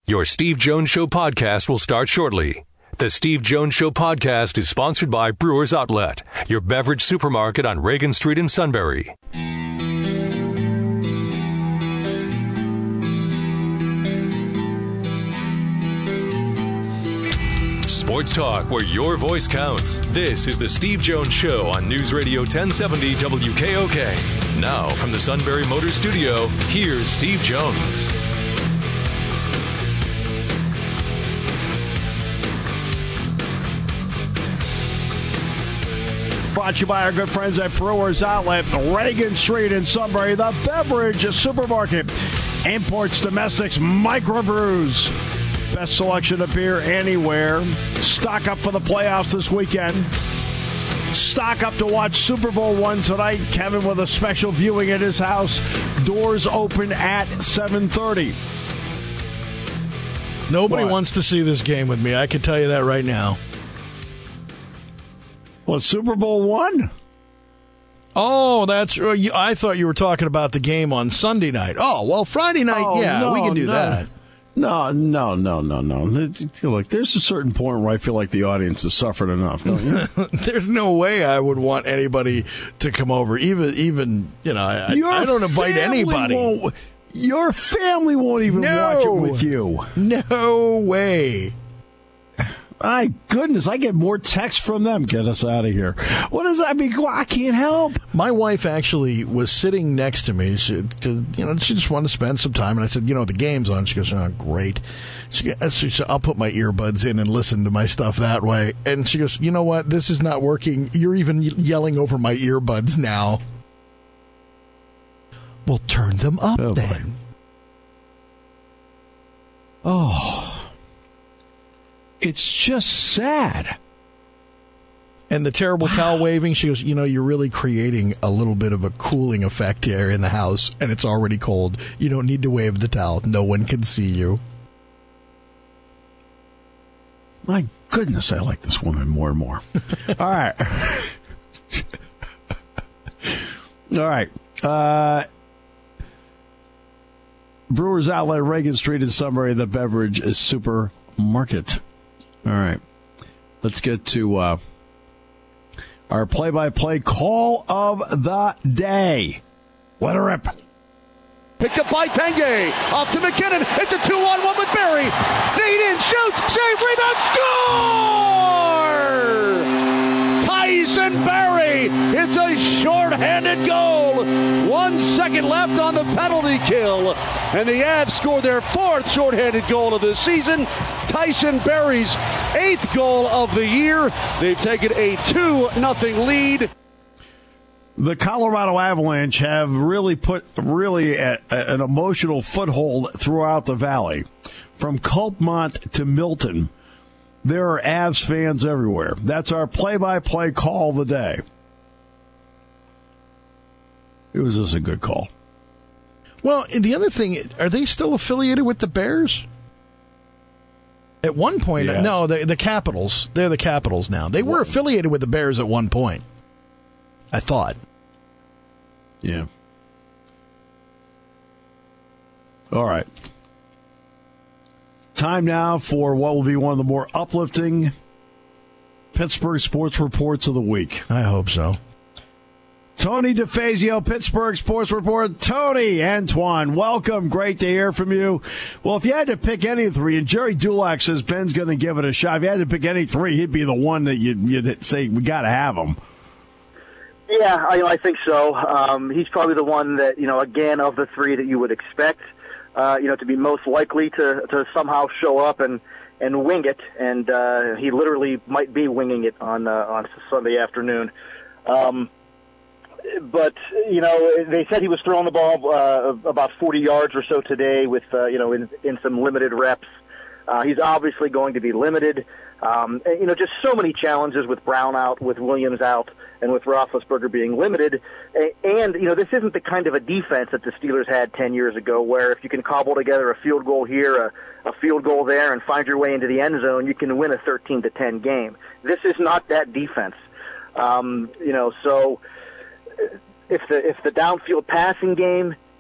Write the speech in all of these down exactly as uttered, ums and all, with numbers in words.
Your Steve Jones Show podcast will start shortly. The Steve Jones Show podcast is sponsored by Brewers Outlet, your beverage supermarket on Reagan Street in Sunbury. Sports talk where your voice counts. This is the Steve Jones Show on News Radio ten seventy W K O K. Now, from the Sunbury Motor Studio, here's Steve Jones. Brought to you by our good friends at Brewers Outlet, Reagan Street in Sunbury, the beverage supermarket. Imports, domestics, microbrews. Best selection of beer anywhere. Stock up for the playoffs this weekend. Stock up to watch Super Bowl one tonight. Kevin with a special viewing at his house. Doors open at seven thirty. Nobody What? wants to see this game with me. I can tell you that right now. Well, Super Bowl one? Oh, that's right. You- I thought you were talking about the game on Sunday night. Oh, well, Friday night, Oh, yeah, no, we can do no. that. No, no, no, no, no. Look, there's a certain point where I feel like the audience has suffered enough, don't you? There's no way I would want anybody to come over. Even, even you know, I, Your I don't invite family anybody. won't- your family won't even No. watch it with you. No way. My goodness, I get more texts from them. Get us out of here. What is that? I mean, I can't help. My wife actually was sitting next to me. She, 'cause, you know, she just wanted to spend some time, and I said, "You know, the game's on." She goes, "Oh, great." She, she said, "I'll put my earbuds in and listen to my stuff that way." And she goes, "You know what? This is not working. You're even yelling over my earbuds now." Well, turn them up Oh, then. boy. Oh. It's just sad. And the terrible towel waving, she goes, "You know, you're really creating a little bit of a cooling effect here in the house, and it's already cold. You don't need to wave the towel. No one can see you." My goodness, I like this woman more and more. All right. All right. Uh, Brewers Outlet, Reagan Street in Sunbury, the beverage is supermarket. All right. Let's get to uh, our play-by-play call of the day. Let her rip. Picked up by Tanguay. Off to McKinnon. It's a two-on-one with Barry. Nate in, shoots, save, rebound, score! Tyson Barry. It's a short-handed goal. One second left on the penalty kill. And the Avs scored their fourth short-handed goal of the season. Tyson Barry's eighth goal of the year. They've taken a two nothing lead. The Colorado Avalanche have really put really a, a, an emotional foothold throughout the valley. From Culpmont to Milton, there are Avs fans everywhere. That's our play-by-play call of the day. It was just a good call. Well, and the other thing, are they still affiliated with the Bears? At one point, Yeah. no, the, the Capitals. They're the Capitals now. They were affiliated with the Bears at one point, I thought. Yeah. All right. Time now for what will be one of the more uplifting Pittsburgh sports reports of the week. I hope so. Tony DeFazio, Pittsburgh Sports Report. Tony, Antoine, welcome. Great to hear from you. Well, if you had to pick any three, and Jerry Dulac says Ben's going to give it a shot. If you had to pick any three, he'd be the one that you'd, you'd say, we got to have him. Yeah, I, I think so. Um, he's probably the one that, you know, again, of the three that you would expect, uh, you know, to be most likely to, to somehow show up and, and wing it. And uh, he literally might be winging it on uh, on Sunday afternoon. Um, but, you know, they said he was throwing the ball uh, about forty yards or so today with, uh, you know, in, in some limited reps. Uh, he's obviously going to be limited. Um, and, you know, just so many challenges with Brown out, with Williams out, and with Roethlisberger being limited. And, you know, this isn't the kind of a defense that the Steelers had ten years ago where if you can cobble together a field goal here, a, a field goal there, and find your way into the end zone, you can win a thirteen to ten game. This is not that defense. Um, you know, so if the if the downfield passing game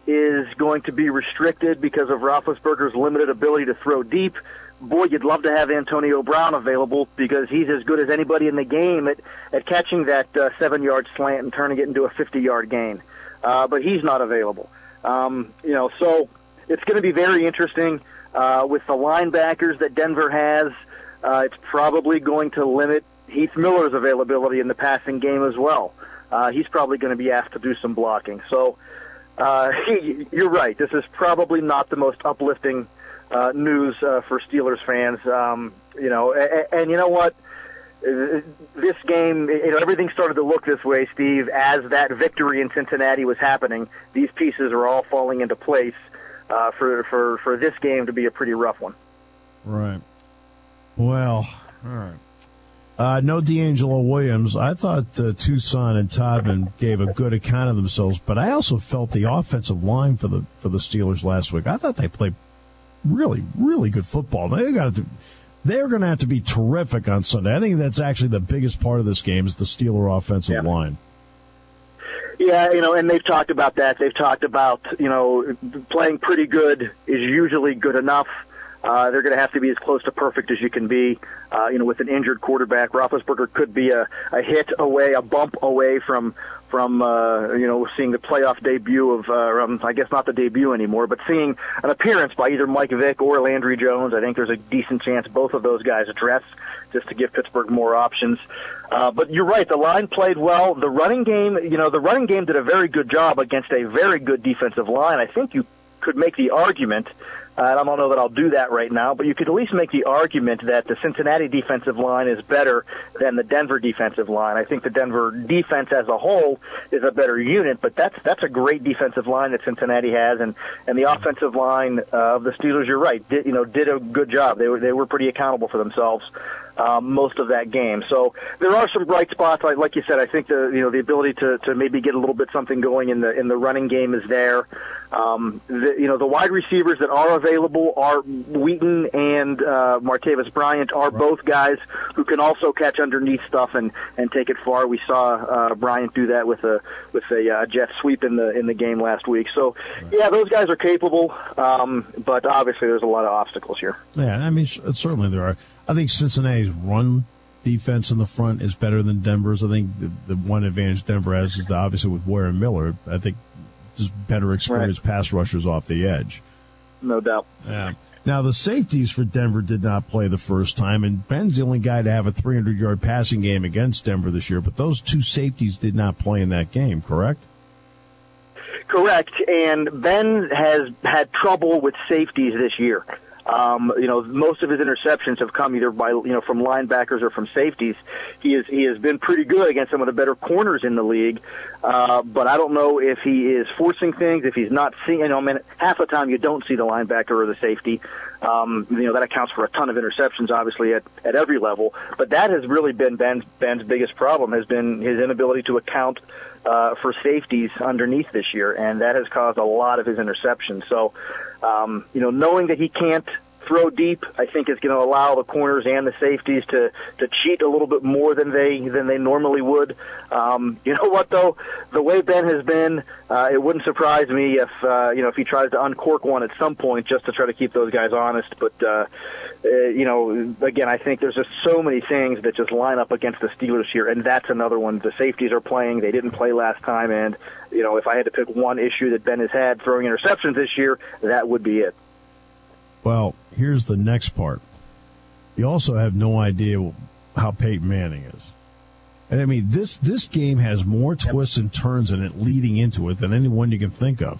is going to be restricted because of Roethlisberger's limited ability to throw deep. Boy, you'd love to have Antonio Brown available because he's as good as anybody in the game at, at catching that uh, seven-yard slant and turning it into a fifty-yard gain. Uh, but he's not available. Um, you know, so it's going to be very interesting. Uh, with the linebackers that Denver has, uh, it's probably going to limit Heath Miller's availability in the passing game as well. Uh, he's probably going to be asked to do some blocking. So uh, he, you're right. This is probably not the most uplifting uh, news uh, for Steelers fans. Um, you know, and, and you know what? This game, you know, everything started to look this way, Steve, as that victory in Cincinnati was happening. These pieces are all falling into place uh, for, for, for this game to be a pretty rough one. Right. Well, all right. Uh, no D'Angelo Williams. I thought uh, Tucson and Todman gave a good account of themselves, but I also felt the offensive line for the for the Steelers last week. I thought they played really, really good football. They got to. They're going to have to be terrific on Sunday. I think that's actually the biggest part of this game is the Steeler offensive yeah. line. Yeah, you know, and they've talked about that. They've talked about, you know, playing pretty good is usually good enough. Uh, they're going to have to be as close to perfect as you can be. Uh, you know, with an injured quarterback, Roethlisberger could be a, a hit away, a bump away from from uh, you know seeing the playoff debut of, uh, um, I guess not the debut anymore, but seeing an appearance by either Mike Vick or Landry Jones. I think there's a decent chance both of those guys address just to give Pittsburgh more options. Uh, but you're right, the line played well. The running game, you know, the running game did a very good job against a very good defensive line. I think you could make the argument. Uh, I don't know that I'll do that right now, but you could at least make the argument that the Cincinnati defensive line is better than the Denver defensive line. I think the Denver defense as a whole is a better unit, but that's that's a great defensive line that Cincinnati has, and, and the offensive line uh, of the Steelers, you're right, did, you know, did a good job. They were they were pretty accountable for themselves um, most of that game. So there are some bright spots, like like you said. I think the you know the ability to, to maybe get a little bit something going in the in the running game is there. Um, the, you know the wide receivers that are available are Wheaton and uh, Martavis Bryant are right. both guys who can also catch underneath stuff and, and take it far. We saw uh, Bryant do that with a with a uh, jet sweep in the in the game last week. So yeah, those guys are capable, um, but obviously there's a lot of obstacles here. Yeah, I mean certainly there are. I think Cincinnati's run defense in the front is better than Denver's. I think the, the one advantage Denver has is obviously with Ware and Miller. I think just better experienced right. pass rushers off the edge. No doubt. Yeah. Now, the safeties for Denver did not play the first time, and Ben's the only guy to have a three hundred yard passing game against Denver this year, but those two safeties did not play in that game, correct? Correct, and Ben has had trouble with safeties this year. Um, you know, most of his interceptions have come either by, you know, from linebackers or from safeties. He is, he has been pretty good against some of the better corners in the league. Uh, but I don't know if he is forcing things, if he's not seeing, you know, I mean, half the time you don't see the linebacker or the safety. Um, you know, that accounts for a ton of interceptions, obviously, at, at every level. But that has really been Ben's, Ben's biggest problem, has been his inability to account uh, for safeties underneath this year, and that has caused a lot of his interceptions. So, um, you know, knowing that he can't throw deep, I think is going to allow the corners and the safeties to, to cheat a little bit more than they than they normally would. Um, you know what, though? The way Ben has been, uh, it wouldn't surprise me if uh, you know if he tries to uncork one at some point just to try to keep those guys honest. But uh, uh, you know, again, I think there's just so many things that just line up against the Steelers here, and that's another one. The safeties are playing; they didn't play last time, and you know, if I had to pick one issue that Ben has had throwing interceptions this year, that would be it. Well, here's the next part. You also have no idea how Peyton Manning is. And I mean, this this game has more twists and turns in it leading into it than any one you can think of.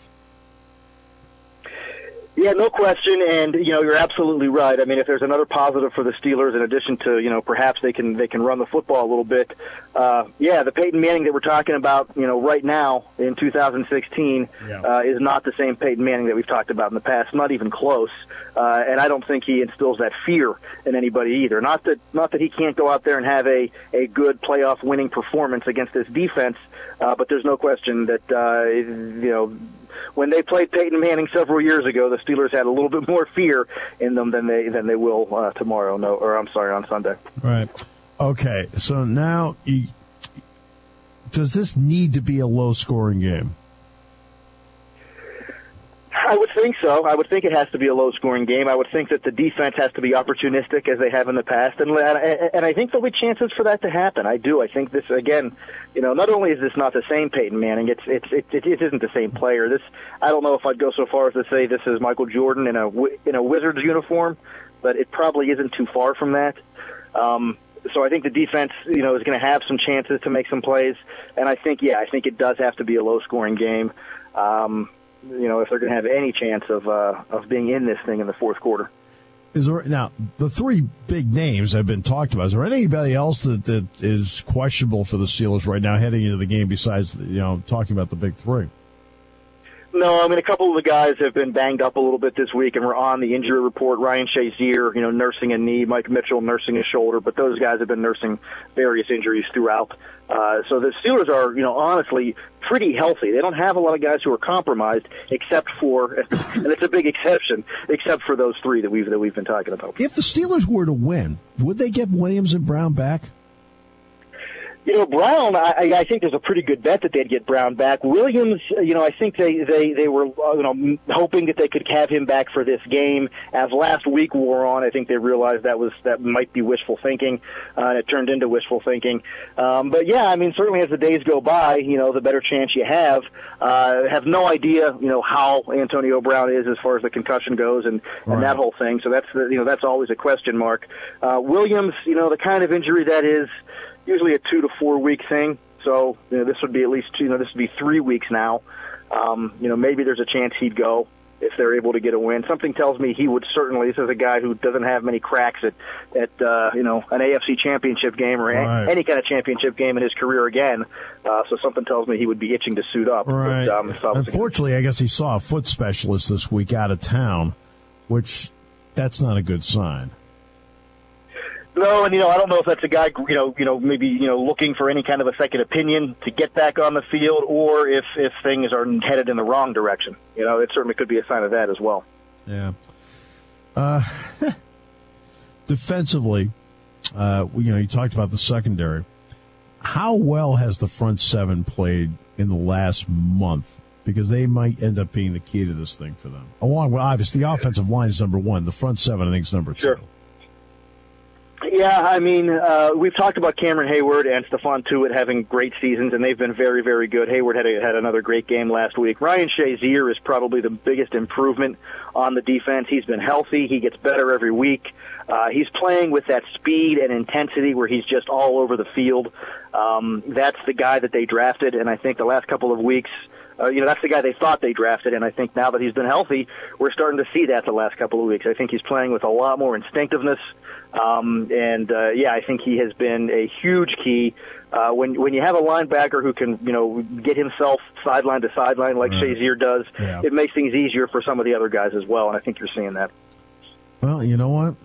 Yeah, no question, and you know you're absolutely right. I mean, if there's another positive for the Steelers, in addition to you know perhaps they can they can run the football a little bit, uh, yeah, the Peyton Manning that we're talking about, you know, right now in two thousand sixteen yeah. uh, is not the same Peyton Manning that we've talked about in the past, not even close. Uh, and I don't think he instills that fear in anybody either. Not that not that he can't go out there and have a a good playoff winning performance against this defense, uh, but there's no question that uh, you know. When they played Peyton Manning several years ago, the Steelers had a little bit more fear in them than they than they will uh, tomorrow. No, or I'm sorry, on Sunday. Right. Okay. So now, you, does this need to be a low-scoring game? I would think so. I would think it has to be a low-scoring game. I would think that the defense has to be opportunistic as they have in the past, and and I think there'll be chances for that to happen. I do. I think this again. You know, not only is this not the same Peyton Manning, it's it's it, it, it isn't the same player. This I don't know if I'd go so far as to say this is Michael Jordan in a in a Wizards uniform, but it probably isn't too far from that. Um, so I think the defense, you know, is going to have some chances to make some plays, and I think yeah, I think it does have to be a low-scoring game. Um, you know, if they're going to have any chance of uh, of being in this thing in the fourth quarter. Is there, now, the three big names have been talked about. Is there anybody else that, that is questionable for the Steelers right now heading into the game besides, you know, talking about the big three? No, I mean, a couple of the guys have been banged up a little bit this week and were on the injury report. Ryan Shazier, you know, nursing a knee. Mike Mitchell nursing a shoulder. But those guys have been nursing various injuries throughout. Uh, so the Steelers are, you know, honestly pretty healthy. They don't have a lot of guys who are compromised, except for, and it's a big exception, except for those three that we've that we've been talking about. If the Steelers were to win, would they get Williams and Brown back? You know, Brown, I, I think there's a pretty good bet that they'd get Brown back. Williams, you know, I think they, they, they were, you know, hoping that they could have him back for this game. As last week wore on, I think they realized that was, that might be wishful thinking, uh, and it turned into wishful thinking. Um, but yeah, I mean, certainly as the days go by, you know, the better chance you have. Uh, have no idea, you know, how Antonio Brown is as far as the concussion goes and, and right. that whole thing. So that's, the, you know, that's always a question mark. Uh, Williams, you know, the kind of injury that is, usually a two to four week thing. So, you know, this would be at least, you know, this would be three weeks now. Um, you know, maybe there's a chance he'd go if they're able to get a win. Something tells me he would certainly. This is a guy who doesn't have many cracks at, at uh, you know, an A F C championship game or right. a, any kind of championship game in his career again. Uh, so something tells me he would be itching to suit up. Right. But, um, so Unfortunately, I guess he saw a foot specialist this week out of town, which that's not a good sign. No, and you know, I don't know if that's a guy, you know, you know, maybe you know, looking for any kind of a second opinion to get back on the field, or if if things are headed in the wrong direction. You know, it certainly could be a sign of that as well. Yeah. Uh, defensively, uh, you know, you talked about the secondary. How well has the front seven played in the last month? Because they might end up being the key to this thing for them. Along with, obviously, the offensive line is number one. The front seven, I think, is number two. Sure. Yeah, I mean, uh, we've talked about Cameron Hayward and Stephon Tuitt having great seasons, and they've been very, very good. Hayward had a, had another great game last week. Ryan Shazier is probably the biggest improvement on the defense. He's been healthy. He gets better every week. Uh, he's playing with that speed and intensity where he's just all over the field. Um, that's the guy that they drafted, and I think the last couple of weeks, Uh, you know, that's the guy they thought they drafted, and I think now that he's been healthy, we're starting to see that the last couple of weeks. I think he's playing with a lot more instinctiveness, um, and, uh, yeah, I think he has been a huge key. Uh, when when you have a linebacker who can, you know, get himself sideline to sideline like right. Shazier does, yeah. it makes things easier for some of the other guys as well, and I think you're seeing that. Well, you know what?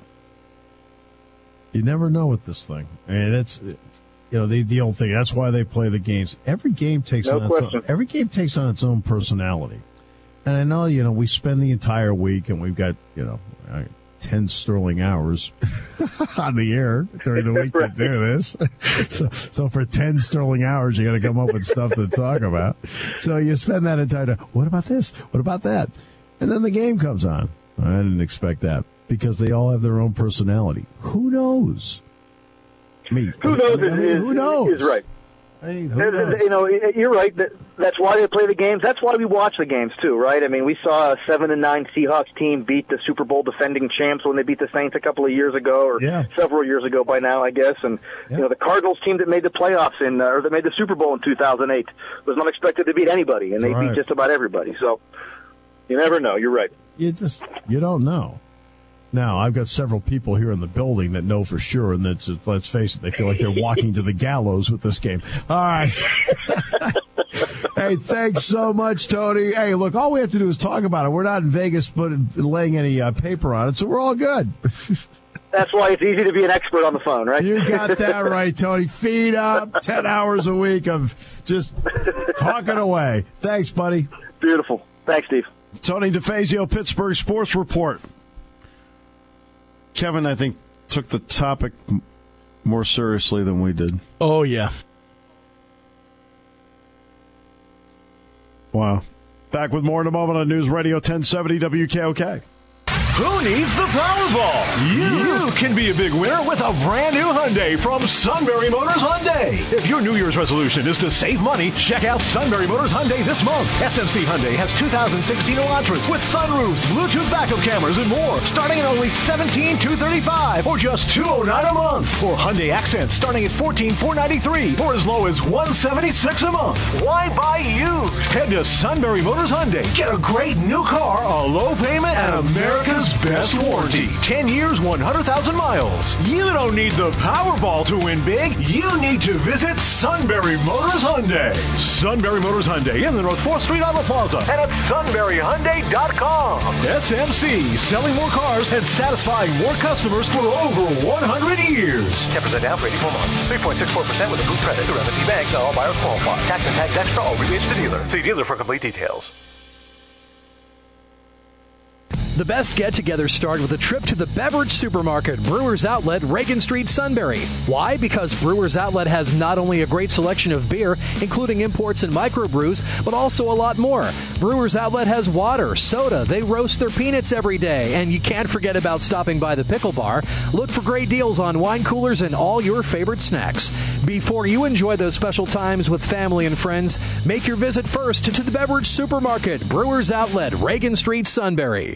You never know with this thing. I mean, it's... You know, the the old thing. That's why they play the games. Every game takes no on question. its own, every game takes on its own personality. And I know, you know, we spend the entire week and we've got, you know, ten sterling hours on the air during the week right. to do this. so, so for ten sterling hours, you got to come up with stuff to talk about. So you spend that entire time. What about this? What about that? And then the game comes on. I didn't expect that because they all have their own personality. Who knows? Me. Who knows? I mean, is, who knows? Is right. I mean, who knows? You know, you're right. That's why they play the games. That's why we watch the games too, right? I mean, we saw a seven and nine Seahawks team beat the Super Bowl defending champs when they beat the Saints a couple of years ago, or yeah. several years ago by now, I guess. And yeah. you know, the Cardinals team that made the playoffs in, uh, or that made the Super Bowl in two thousand eight was not expected to beat anybody, and they right. beat just about everybody. So you never know. You're right. You just you don't know. Now, I've got several people here in the building that know for sure, and that's, let's face it, they feel like they're walking to the gallows with this game. All right. Hey, thanks so much, Tony. Hey, look, all we have to do is talk about it. We're not in Vegas but laying any uh, paper on it, so we're all good. That's why it's easy to be an expert on the phone, right? You got that right, Tony. Feed up, ten hours a week of just talking away. Thanks, buddy. Beautiful. Thanks, Steve. Tony DeFazio, Pittsburgh Sports Report. Kevin, I think, took the topic more seriously than we did. Oh, yeah. Wow. Back with more in a moment on News Radio ten seventy W K O K. Who needs the Powerball? You. you can be a big winner with a brand new Hyundai from Sunbury Motors Hyundai. If your New Year's resolution is to save money, check out Sunbury Motors Hyundai this month. S M C Hyundai has two thousand sixteen Elantras with sunroofs, Bluetooth backup cameras, and more, starting at only seventeen thousand two hundred thirty-five dollars or just two hundred nine dollars a month. Or Hyundai Accent starting at fourteen thousand four hundred ninety-three dollars or as low as one hundred seventy-six dollars a month. Why buy used? Head to Sunbury Motors Hyundai. Get a great new car, a low payment, and America's best warranty. ten years, one hundred thousand miles. You don't need the Powerball to win big. You need to visit Sunbury Motors Hyundai. Sunbury Motors Hyundai in the North fourth Street Auto Plaza and at sunbury hyundai dot com. S M C, selling more cars and satisfying more customers for over one hundred years. ten percent down for eighty-four months. three point six four percent with approved credit through M and T Bank. Not all buyers qualify. Tax and tax extra. All rebates to dealer. See dealer for complete details. The best get-togethers start with a trip to the beverage supermarket, Brewers Outlet, Reagan Street, Sunbury. Why? Because Brewers Outlet has not only a great selection of beer, including imports and microbrews, but also a lot more. Brewers Outlet has water, soda, they roast their peanuts every day, and you can't forget about stopping by the pickle bar. Look for great deals on wine coolers and all your favorite snacks. Before you enjoy those special times with family and friends, make your visit first to the beverage supermarket, Brewers Outlet, Reagan Street, Sunbury.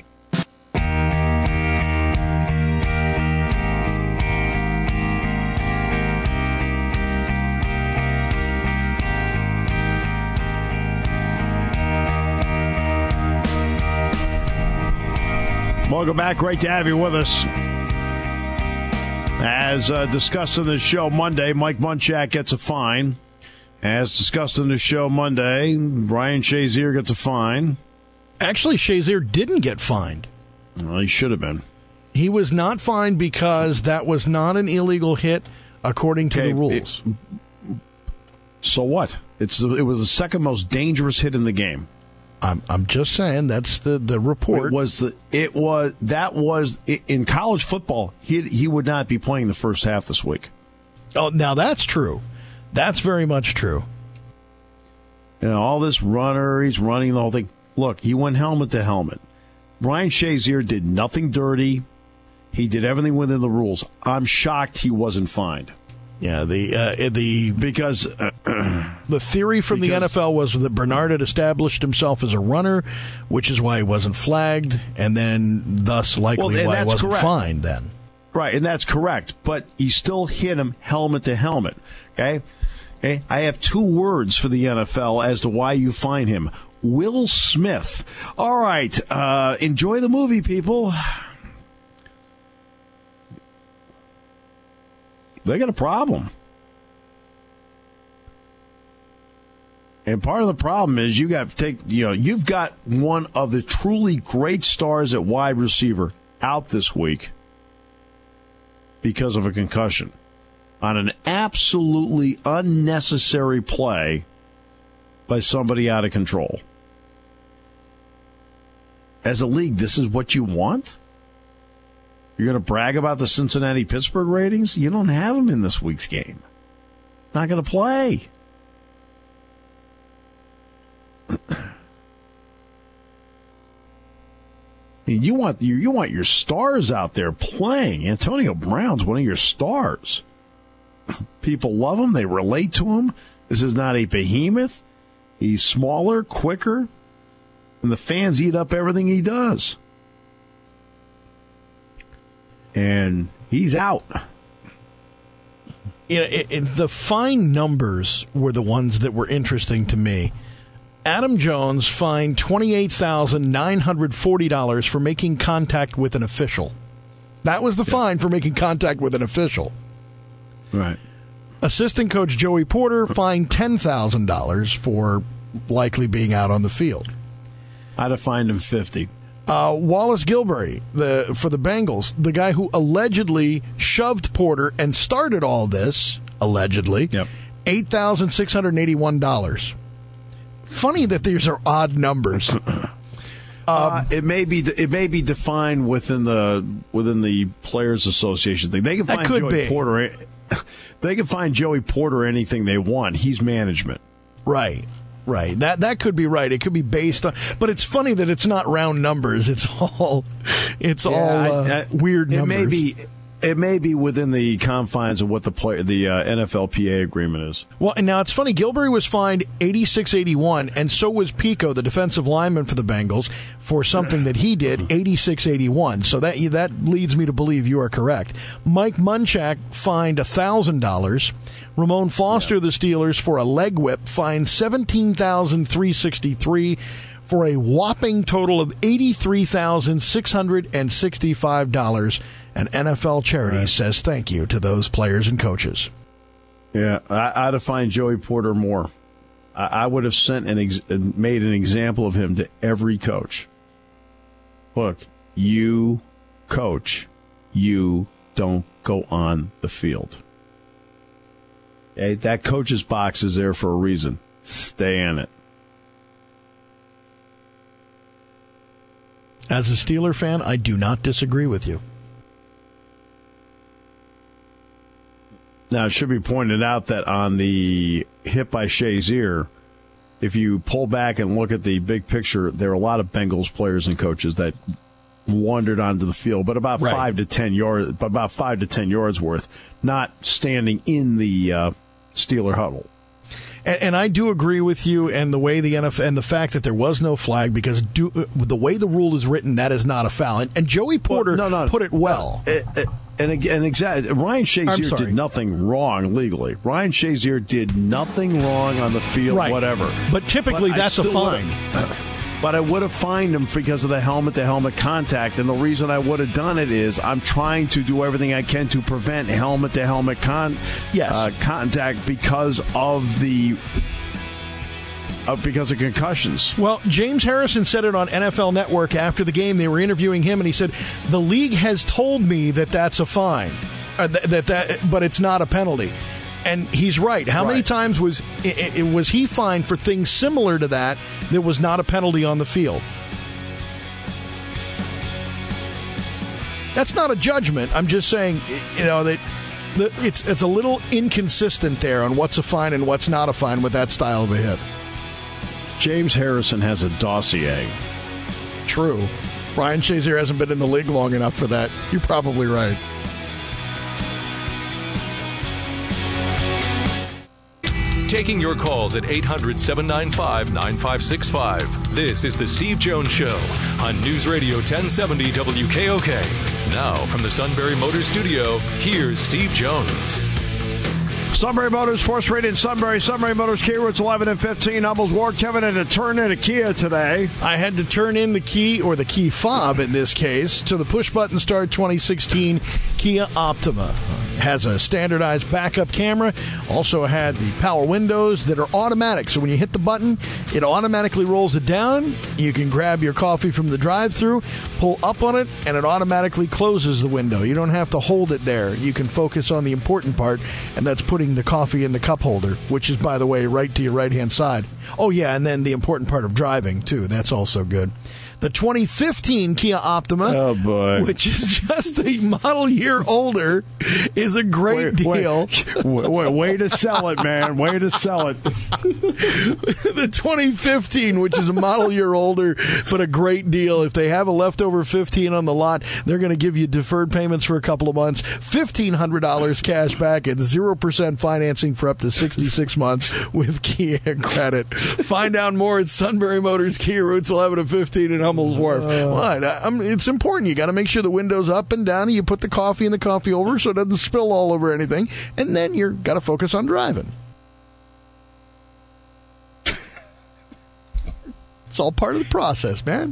Welcome back. Great to have you with us. As uh, discussed in the show Monday, Mike Munchak gets a fine. As discussed in the show Monday, Ryan Shazier gets a fine. Actually, Shazier didn't get fined. Well, he should have been. He was not fined because that was not an illegal hit according to okay, the rules. It, so what? It's it was the second most dangerous hit in the game. I'm I'm just saying that's the, the report. It was the it was that was in college football. He he would not be playing the first half this week. Oh, now that's true. That's very much true. You know, all this runner, he's running the whole thing. Look, he went helmet to helmet. Ryan Shazier did nothing dirty. He did everything within the rules. I'm shocked he wasn't fined. Yeah, the uh, the because uh, the theory from because, the N F L was that Bernard had established himself as a runner, which is why he wasn't flagged, and then thus likely well, why he wasn't correct. fined then. Right, and that's correct. But he still hit him helmet to helmet. Okay, okay. I have two words for the N F L as to why you fine him. Will Smith. All right, uh, enjoy the movie, people. They got a problem. And part of the problem is you got to take, you know, you've got one of the truly great stars at wide receiver out this week because of a concussion on an absolutely unnecessary play by somebody out of control. As a league, this is what you want? You're going to brag about the Cincinnati-Pittsburgh ratings? You don't have them in this week's game. Not going to play. You want you want your stars out there playing. Antonio Brown's one of your stars. People love him. They relate to him. This is not a behemoth. He's smaller, quicker, and the fans eat up everything he does. And he's out. You know, it, it, the fine numbers were the ones that were interesting to me. Adam Jones fined twenty-eight thousand nine hundred forty dollars for making contact with an official. That was the yeah. fine for making contact with an official. Right. Assistant coach Joey Porter fined ten thousand dollars for likely being out on the field. I'd have fined him fifty dollars. Uh, Wallace Gilberry, the for the Bengals, the guy who allegedly shoved Porter and started all this, allegedly, yep. eight thousand six hundred eighty-one dollars. Funny that these are odd numbers. um, uh, it may be it may be defined within the within the Players Association thing. They can find could Joey be. Porter. They can find Joey Porter anything they want. He's management, right? right. That that could be right. It could be based on, but it's funny that it's not round numbers. It's all, it's yeah, all uh, I, I, weird it numbers. May be, it may be within the confines of what the play, the uh, N F L P A agreement is. Well, and now it's funny. Gilbury was fined eighty-six eighty-one, and so was Pico, the defensive lineman for the Bengals, for something that he did, eighty-six eighty-one. So that that leads me to believe you are correct. Mike Munchak fined one thousand dollars. Ramon Foster, yeah. the Steelers, for a leg whip, fined seventeen thousand three hundred sixty-three dollars for a whopping total of eighty-three thousand six hundred sixty-five dollars. And N F L Charities right. says thank you to those players and coaches. Yeah, I, I'd have fined Joey Porter more. I, I would have sent and ex- made an example of him to every coach. Look, you coach, you don't go on the field. Okay, that coach's box is there for a reason. Stay in it. As a Steeler fan, I do not disagree with you. Now, it should be pointed out that on the hit by Shazier, if you pull back and look at the big picture, there are a lot of Bengals players and coaches that wandered onto the field, but about right. five to ten yards, about five to ten yards worth, not standing in the uh, Steeler huddle. And, and I do agree with you, and the way the N F L and the fact that there was no flag, because do, the way the rule is written, that is not a foul. And, and Joey Porter well, no, no, put it well. No, it, it, And again, exactly, Ryan Shazier did nothing wrong legally. Ryan Shazier did nothing wrong on the field, right. whatever. But typically, but that's a fine. But I would have fined him because of the helmet-to-helmet contact. And the reason I would have done it is I'm trying to do everything I can to prevent helmet-to-helmet con- yes. uh, contact because of the... Uh, because of concussions. Well, James Harrison said it on N F L Network after the game. They were interviewing him, and he said, the league has told me that that's a fine, uh, th- that that, but it's not a penalty. And he's right. How right. many times was it, it, was he fined for things similar to that that was not a penalty on the field? That's not a judgment. I'm just saying, you know, that the, it's it's a little inconsistent there on what's a fine and what's not a fine with that style of a hit. James Harrison has a dossier. True. Ryan Shazier hasn't been in the league long enough for that. You're probably right. Taking your calls at eight hundred, seven nine five, nine five six five. This is the Steve Jones Show on News Radio ten seventy W K O K. Now, from the Sunbury Motors Studio, here's Steve Jones. Sunbury Motors, Force Rated Sunbury. Sunbury Motors, Kia routes eleven and fifteen. Humbles Ward. Kevin had to turn in a Kia today. I had to turn in the key, or the key fob in this case, to the push-button start twenty sixteen Kia Optima. Has a standardized backup camera. Also had the power windows that are automatic. So when you hit the button, it automatically rolls it down. You can grab your coffee from the drive-thru, pull up on it, and it automatically closes the window. You don't have to hold it there. You can focus on the important part, and that's putting the coffee in the cup holder, which is, by the way, right to your right-hand side. Oh, yeah, and then the important part of driving, too. That's also good. The twenty fifteen Kia Optima, oh boy. which is just a model year older, is a great wait, deal. Wait, wait, way to sell it, man. Way to sell it. The twenty fifteen, which is a model year older, but a great deal. If they have a leftover fifteen on the lot, they're going to give you deferred payments for a couple of months, fifteen hundred dollars cash back, and zero percent financing for up to sixty-six months with Kia credit. Find out more at Sunbury Motors, Kia routes eleven and fifteen in Hummel's Wharf. Uh, what? I mean, it's important. You got to make sure the window's up and down, and you put the coffee in the coffee holder so it doesn't spill all over anything, and then you've got to focus on driving. It's all part of the process, man.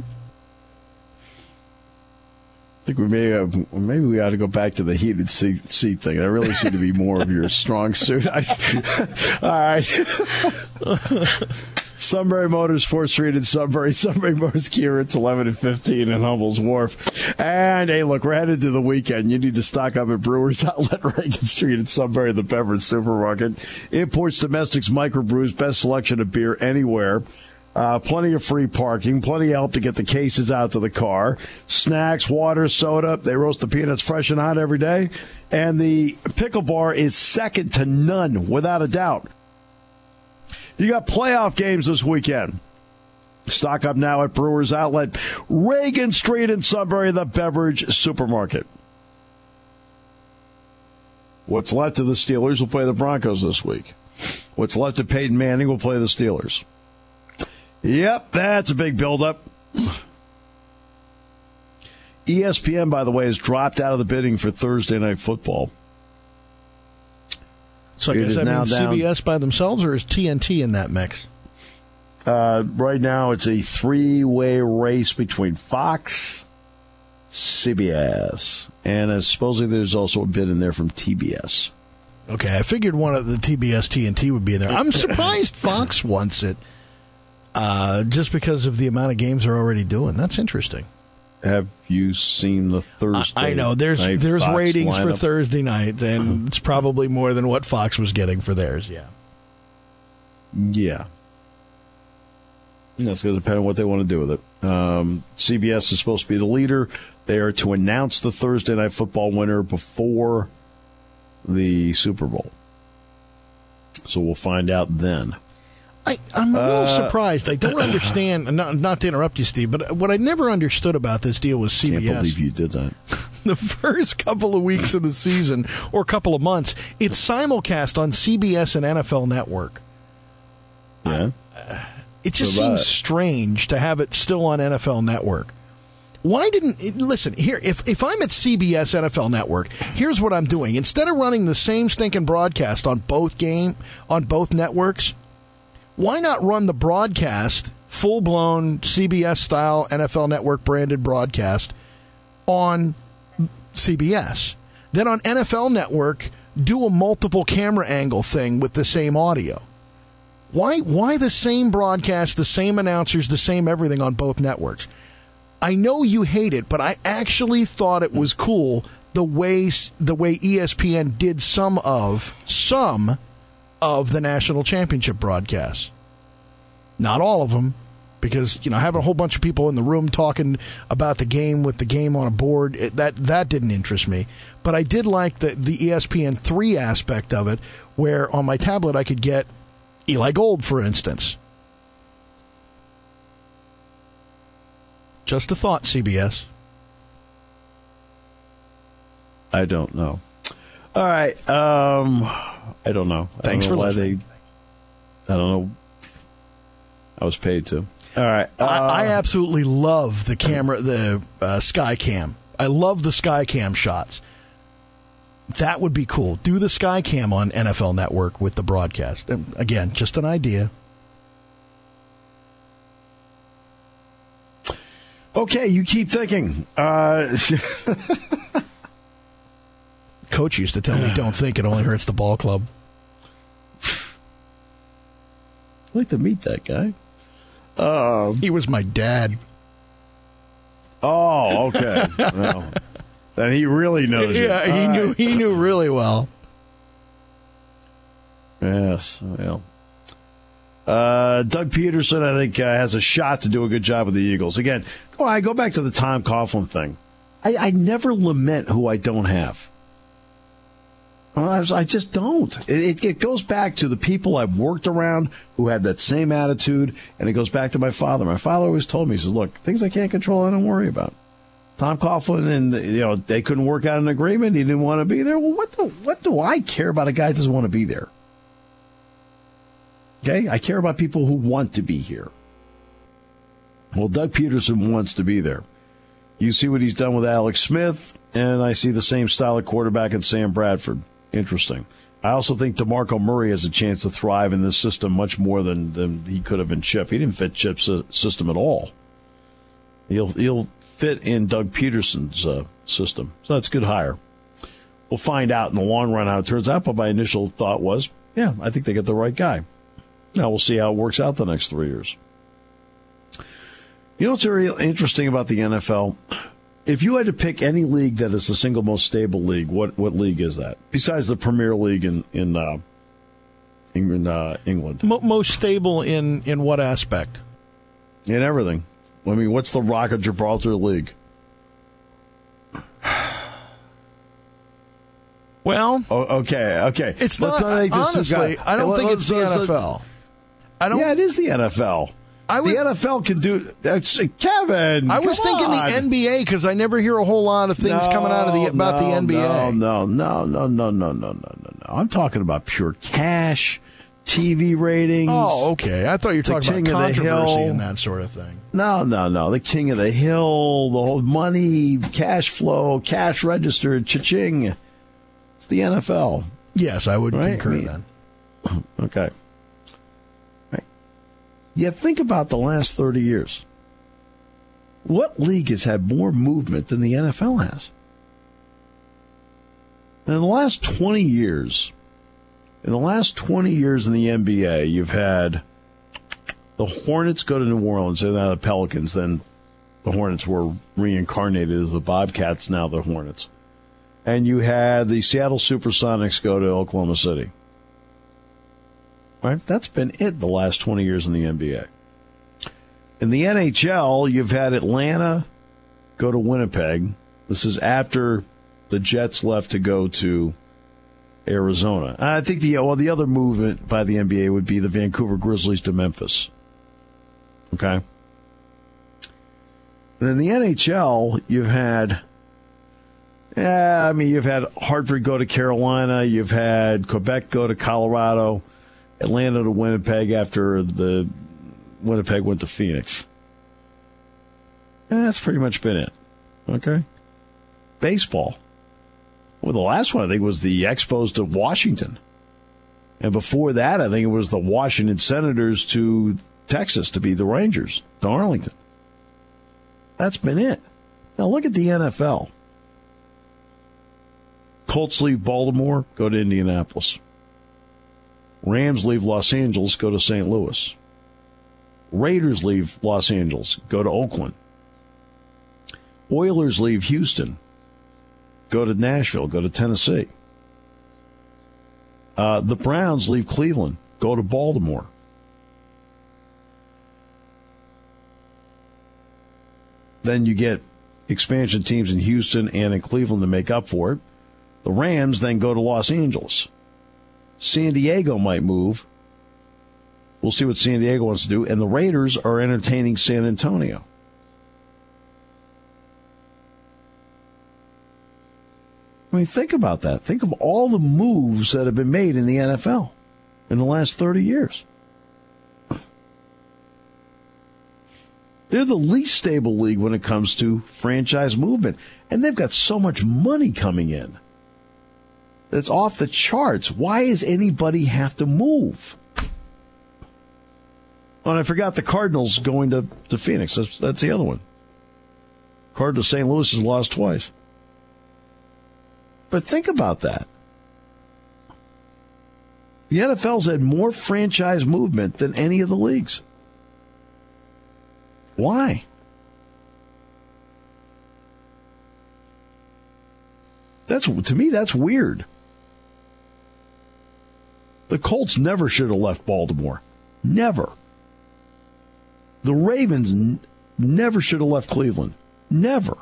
I think we may have, maybe we ought to go back to the heated seat, seat thing. That really seemed to be more of your strong suit. I, all right. Sunbury Motors, fourth Street in Sunbury. Sunbury Motors, Kia, it's eleven and fifteen in Hummel's Wharf. And, hey, look, we're headed to the weekend. You need to stock up at Brewers Outlet, Reagan Street in Sunbury, the beverage supermarket. Imports, domestics, microbrews, best selection of beer anywhere. Uh, plenty of free parking, plenty of help to get the cases out to the car. Snacks, water, soda. They roast the peanuts fresh and hot every day. And the pickle bar is second to none, without a doubt. You got playoff games this weekend. Stock up now at Brewers Outlet, Reagan Street in Sunbury, the beverage supermarket. What's left of the Steelers will play the Broncos this week. What's left of Peyton Manning will play the Steelers. Yep, that's a big buildup. E S P N, by the way, has dropped out of the bidding for Thursday Night Football. So I guess that means C B S by themselves, or is T N T in that mix? Uh, right now, it's a three-way race between Fox, C B S, and uh, supposedly there's also a bid in there from T B S. Okay, I figured one of the T B S, T N T would be in there. I'm surprised Fox wants it, uh, just because of the amount of games they're already doing. That's interesting. Have you seen the Thursday I, I know. There's night there's Fox ratings lineup? for Thursday night, and uh-huh. it's probably more than what Fox was getting for theirs, yeah. Yeah. That's going to depend on what they want to do with it. Um, C B S is supposed to be the leader. They are to announce the Thursday Night Football winner before the Super Bowl. So we'll find out then. I, I'm a little uh, surprised. I don't understand, not, not to interrupt you, Steve, but what I never understood about this deal was C B S. Can't believe you did that. The first couple of weeks of the season, or couple of months, it's simulcast on C B S and N F L Network. Yeah. Uh, It just So seems that- strange to have it still on N F L Network. Why didn't listen here? If if I'm at C B S N F L Network, here's what I'm doing. Instead of running the same stinking broadcast on both game on both networks, why not run the broadcast full blown C B S style N F L Network branded broadcast on C B S? Then on N F L Network, do a multiple camera angle thing with the same audio. Why why the same broadcast, the same announcers, the same everything on both networks? I know you hate it, but I actually thought it was cool the way the way E S P N did some of some of the national championship broadcasts. Not all of them, because you know having a whole bunch of people in the room talking about the game with the game on a board, it, that that didn't interest me. But I did like the the E S P N three aspect of it, where on my tablet I could get Eli Gold, for instance. Just a thought, C B S. I don't know. All right. Um, I don't know. Thanks I don't for know why listening. They, I don't know. I was paid to. All right. Uh, I, I absolutely love the camera, the uh, Skycam. I love the Skycam shots. That would be cool. Do the Skycam on N F L Network with the broadcast. And again, just an idea. Okay, you keep thinking. Uh, Coach used to tell me, don't think, it only hurts the ball club. I'd like to meet that guy. Um, he was my dad. Oh, okay. Well, then he really knows you. Yeah, he All knew right. he knew really well. Yes, well. Uh, Doug Peterson, I think, uh, has a shot to do a good job with the Eagles. Again, oh, I go back to the Tom Coughlin thing. I, I never lament who I don't have. Well, I, was, I just don't. It, it, it goes back to the people I've worked around who had that same attitude, and it goes back to my father. My father always told me, he says, look, things I can't control, I don't worry about. Tom Coughlin, and you know, they couldn't work out an agreement. He didn't want to be there. Well, what do, what do I care about a guy that doesn't want to be there? Okay, I care about people who want to be here. Well, Doug Peterson wants to be there. You see what he's done with Alex Smith, and I see the same style of quarterback in Sam Bradford. Interesting. I also think DeMarco Murray has a chance to thrive in this system much more than, than he could have in Chip. He didn't fit Chip's uh, system at all. He'll he'll fit in Doug Peterson's uh, system. So that's a good hire. We'll find out in the long run how it turns out, but my initial thought was, yeah, I think they got the right guy. Now we'll see how it works out the next three years. You know what's very interesting about the N F L? If you had to pick any league that is the single most stable league, what, what league is that? Besides the Premier League in in uh, England, uh, England. Mo- most stable in, in what aspect? In everything. I mean, what's the Rock of Gibraltar League? Well, oh, okay, okay. It's Let's not, not make this honestly, too- I don't Let- think let's- it's the let's- N F L. I don't. Yeah, it is the N F L. I would, the N F L can do that's Kevin. I was thinking on. the N B A because I never hear a whole lot of things no, coming out of the about no, the N B A. No, no, no, no, no, no, no, no, no, no. I'm talking about pure cash, T V ratings. Oh, okay. I thought you were talking about controversy and that sort of thing. No, no, no. The King of the Hill, the whole money, cash flow, cash register, cha-ching. It's the N F L. Yes, I would right? concur I mean, then. Okay. Yeah, think about the last thirty years. What league has had more movement than the N F L has? And in the last twenty years, in the last twenty years in the N B A, you've had the Hornets go to New Orleans, and now the Pelicans, then the Hornets were reincarnated as the Bobcats, now the Hornets. And you had the Seattle Supersonics go to Oklahoma City. Right? That's been it the last twenty years in the N B A. In the N H L, you've had Atlanta go to Winnipeg. This is after the Jets left to go to Arizona. I think the well, the other movement by the N B A would be the Vancouver Grizzlies to Memphis. Okay? And in the N H L, you've had yeah, I mean, you've had Hartford go to Carolina, you've had Quebec go to Colorado, Atlanta to Winnipeg after the Winnipeg went to Phoenix. And that's pretty much been it. Okay? Baseball. Well, the last one, I think, was the Expos to Washington. And before that, I think it was the Washington Senators to Texas to be the Rangers, to Arlington. That's been it. Now look at the N F L. Colts leave Baltimore, go to Indianapolis. Rams leave Los Angeles, go to Saint Louis. Raiders leave Los Angeles, go to Oakland. Oilers leave Houston, go to Nashville, go to Tennessee. Uh, the Browns leave Cleveland, go to Baltimore. Then you get expansion teams in Houston and in Cleveland to make up for it. The Rams then go to Los Angeles. San Diego might move. We'll see what San Diego wants to do. And the Raiders are entertaining San Antonio. I mean, think about that. Think of all the moves that have been made in the N F L in the last thirty years. They're the least stable league when it comes to franchise movement. And they've got so much money coming in. That's off the charts. Why does anybody have to move? Oh, and I forgot the Cardinals going to, to Phoenix. That's, that's the other one. Cardinals Saint Louis has lost twice. But think about that. The N F L's had more franchise movement than any of the leagues. Why? That's, to me, that's weird. The Colts never should have left Baltimore. Never. The Ravens n- never should have left Cleveland. Never.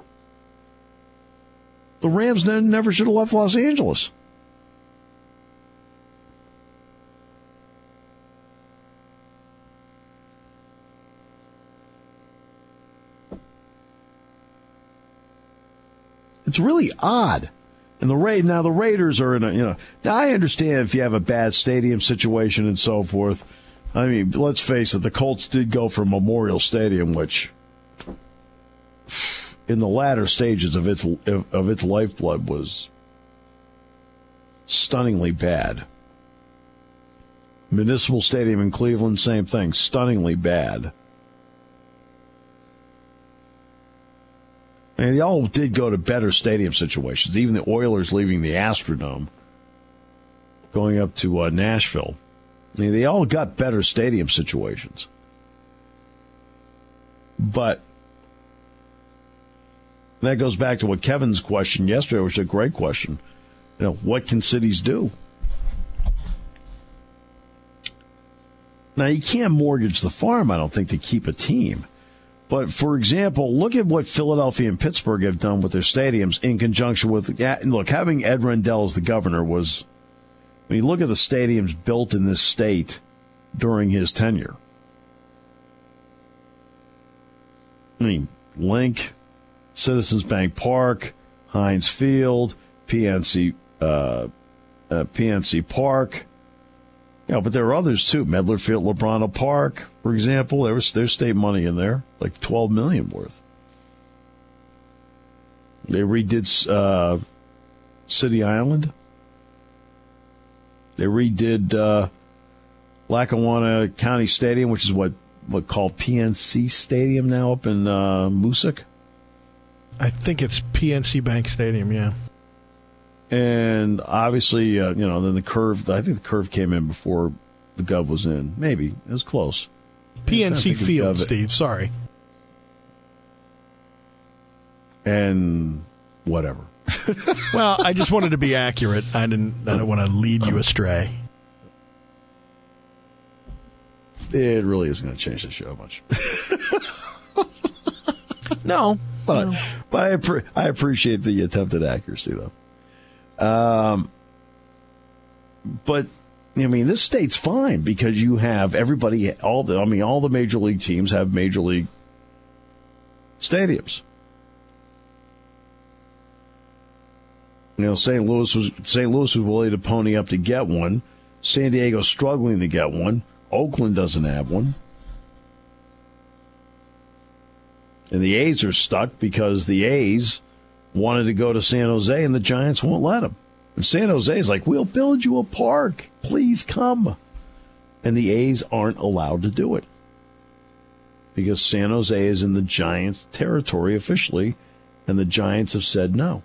The Rams ne- never should have left Los Angeles. It's really odd. And the Ra- now the Raiders are in a, you know, now I understand if you have a bad stadium situation and so forth. I mean, let's face it, the Colts did go for Memorial Stadium, which in the latter stages of its of its lifeblood was stunningly bad. Municipal Stadium in Cleveland, same thing, stunningly bad. And they all did go to better stadium situations. Even the Oilers leaving the Astrodome, going up to uh, Nashville. I mean, they all got better stadium situations. But that goes back to what Kevin's question yesterday, which is a great question. You know, what can cities do? Now, you can't mortgage the farm, I don't think, to keep a team. But, for example, look at what Philadelphia and Pittsburgh have done with their stadiums in conjunction with, look, having Ed Rendell as the governor was, when you look at the stadiums built in this state during his tenure. I mean, Link, Citizens Bank Park, Heinz Field, P N C, uh, uh, P N C Park. You know, but there are others too. Medler Field, LeBron Park, for example. There was there's state money in there, like twelve million worth. They redid uh, City Island. They redid uh, Lackawanna County Stadium, which is what what called P N C Stadium now up in uh, Moosic. I think it's P N C Bank Stadium, yeah. And obviously, uh, you know, then the Curve, I think the Curve came in before the Gov was in. Maybe. It was close. P N C Field, Steve, sorry. And whatever. Well, I just wanted to be accurate. I didn't, I don't want to lead you astray. It really isn't going to change the show much. No. But, no. but I, appre- I appreciate the attempted accuracy, though. Um, but I mean, this state's fine because you have everybody. All the I mean, all the major league teams have major league stadiums. You know, Saint Louis was Saint Louis was willing to pony up to get one. San Diego's struggling to get one. Oakland doesn't have one. And the A's are stuck because the A's wanted to go to San Jose, and the Giants won't let them. And San Jose is like, we'll build you a park. Please come. And the A's aren't allowed to do it because San Jose is in the Giants' territory officially, and the Giants have said no.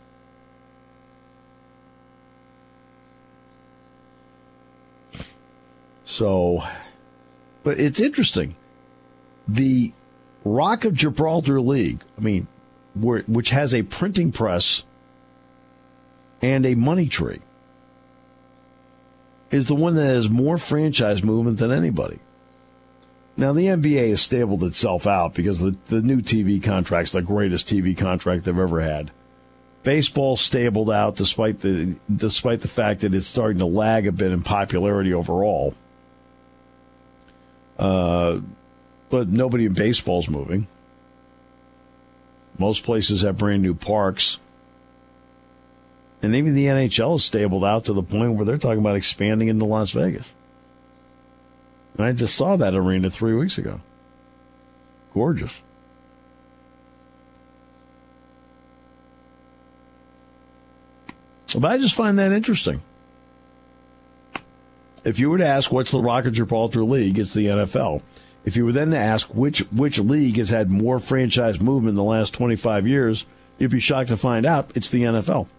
So, but it's interesting. The Rock of Gibraltar League, I mean, where, which has a printing press and a money tree, is the one that has more franchise movement than anybody. Now, the N B A has stabled itself out because the, the new T V contract's the greatest T V contract they've ever had. Baseball stabled out despite the despite the fact that it's starting to lag a bit in popularity overall. Uh, but nobody in baseball's moving. Most places have brand new parks. And even the N H L is stabled out to the point where they're talking about expanding into Las Vegas. And I just saw that arena three weeks ago. Gorgeous. But I just find that interesting. If you were to ask what's the Rock of Gibraltar League, it's the N F L. If you were then to ask which which league has had more franchise movement in the last twenty-five years, you'd be shocked to find out it's the N F L.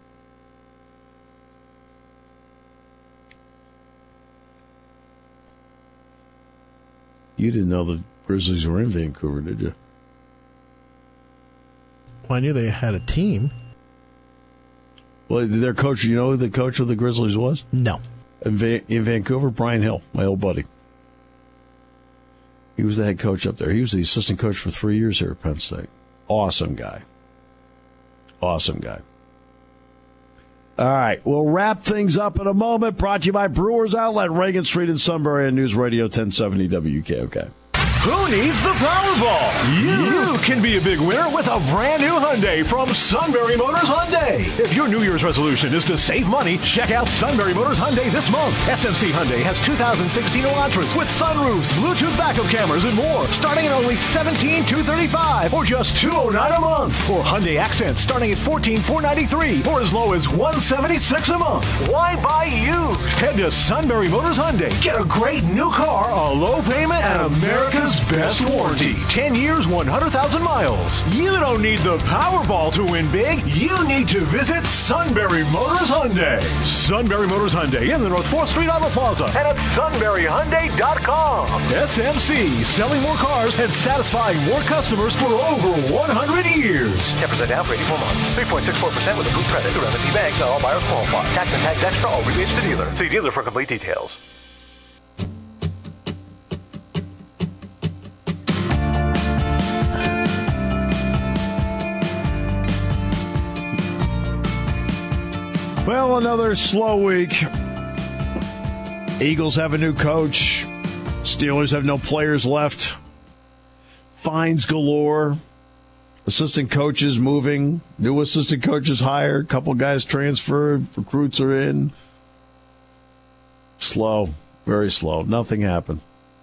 You didn't know the Grizzlies were in Vancouver, did you? Well, I knew they had a team. Well, their coach, you know who the coach of the Grizzlies was? No. In, Va- in Vancouver, Brian Hill, my old buddy. He was the head coach up there. He was the assistant coach for three years here at Penn State. Awesome guy. Awesome guy. All right, we'll wrap things up in a moment. Brought to you by Brewers Outlet, Reagan Street in Sunbury, and News Radio ten seventy W K O K. Who needs the Powerball? You can be a big winner with a brand new Hyundai from Sunbury Motors Hyundai. If your New Year's resolution is to save money, check out Sunbury Motors Hyundai this month. S M C Hyundai has two thousand sixteen Elantras with sunroofs, Bluetooth backup cameras, and more, starting at only seventeen thousand two hundred thirty-five dollars or just two hundred nine dollars a month. Or Hyundai Accent starting at fourteen thousand four hundred ninety-three dollars or as low as one hundred seventy-six dollars a month. Why buy used? Head to Sunbury Motors Hyundai. Get a great new car, a low payment, and America's best warranty. ten years, one hundred thousand miles. You don't need the Powerball to win big. You need to visit Sunbury Motors Hyundai. Sunbury Motors Hyundai in the North fourth Street Auto Plaza and at sunbury hyundai dot com. S M C, selling more cars and satisfying more customers for over one hundred years. ten percent down for eighty-four months. three point six four percent with approved credit through M and T Bank. Not all buyers qualify. Tax and tax extra. All rebates to dealer. See dealer for complete details. Well, another slow week. Eagles have a new coach. Steelers have no players left. Fines galore. Assistant coaches moving. New assistant coaches hired. Couple guys transferred. Recruits are in. Slow. Very slow. Nothing happened.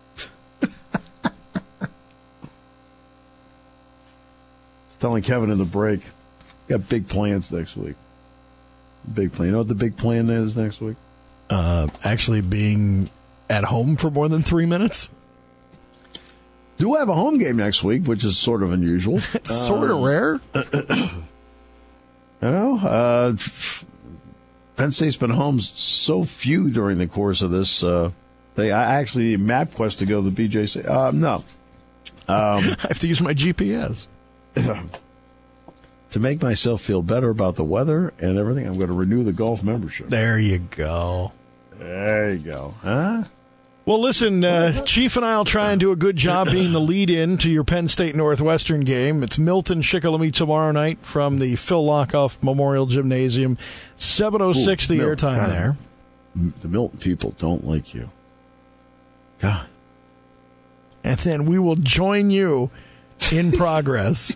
Telling Kevin in the break, got big plans next week. Big plan. You know what the big plan is next week? Uh, actually being at home for more than three minutes. Do have a home game next week, which is sort of unusual. It's uh, sort of rare. I know. Uh, Penn State's been home so few during the course of this. Uh, they I actually need MapQuest to go to the B J C. Uh, no. Um, I have to use my G P S. To make myself feel better about the weather and everything, I'm going to renew the golf membership. There you go. There you go. Huh? Well, listen, uh, Chief and I will try and do a good job being the lead-in to your Penn State Northwestern game. It's Milton Shikellamy tomorrow night from the Phil Lockoff Memorial Gymnasium. seven oh six the airtime God. There. The Milton people don't like you. God. And then we will join you in progress.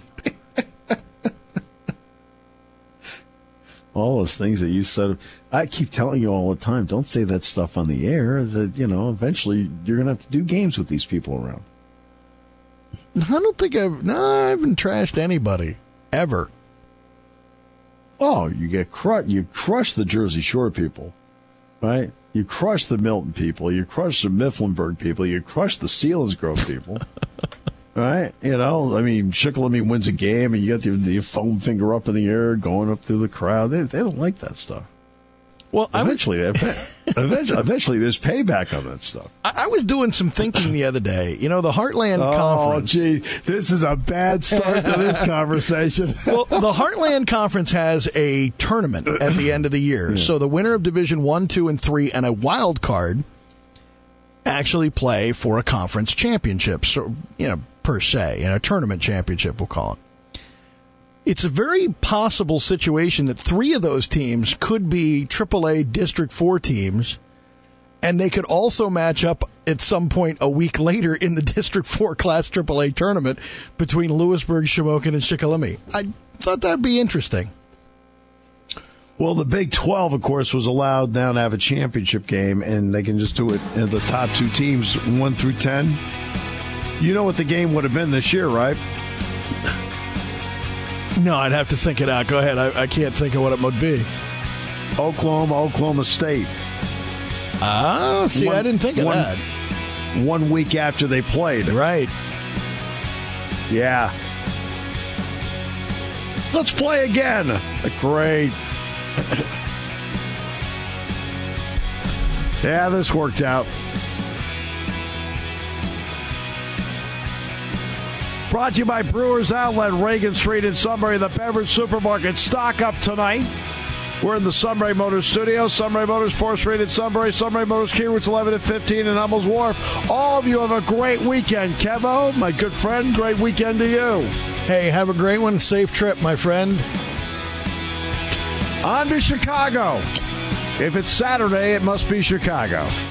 All those things that you said, I keep telling you all the time, don't say that stuff on the air. That, you know, eventually you're going to have to do games with these people around. I don't think I've, no, I haven't trashed anybody, ever. Oh, you get crushed. You crush the Jersey Shore people, right? You crush the Milton people. You crush the Mifflinburg people. You crush the Selinsgrove people. Right? You know, I mean, Shikellamy wins a game and you got the, the foam finger up in the air going up through the crowd. They, they don't like that stuff. Well, eventually, would, eventually, eventually, there's payback on that stuff. I, I was doing some thinking the other day. You know, the Heartland oh, Conference. Oh, gee, this is a bad start to this conversation. Well, the Heartland Conference has a tournament at the end of the year. Yeah. So the winner of Division One, Two, and Three, and a wild card actually play for a conference championship. So, you know, per se, in a tournament championship, we'll call it. It's a very possible situation that three of those teams could be triple A District four teams, and they could also match up at some point a week later in the District four Class triple A tournament between Lewisburg, Shamokin, and Shikellamy. I thought that'd be interesting. Well, the Big twelve, of course, was allowed now to have a championship game, and they can just do it in the top two teams, one through ten. You know what the game would have been this year, right? No, I'd have to think it out. Go ahead. I, I can't think of what it would be. Oklahoma, Oklahoma State. Ah, see, one, I didn't think of one, that. One week after they played. Right. Yeah. Let's play again. Great. Yeah, this worked out. Brought to you by Brewers Outlet, Reagan Street in Sunbury, the beverage supermarket. Stock up tonight. We're in the Sunbury Motors studio. Sunbury Motors, fourth Street in Sunbury. Sunbury Motors, Key Routes eleven and fifteen in Hummels Wharf. All of you have a great weekend. Kevo, my good friend, great weekend to you. Hey, have a great one. Safe trip, my friend. On to Chicago. If it's Saturday, it must be Chicago.